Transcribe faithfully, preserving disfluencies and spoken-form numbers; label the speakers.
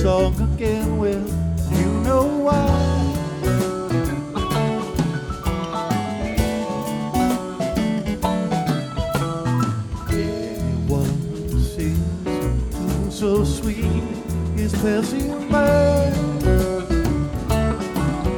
Speaker 1: song again. Well, you know why. Anyone who sings so sweet is passing by.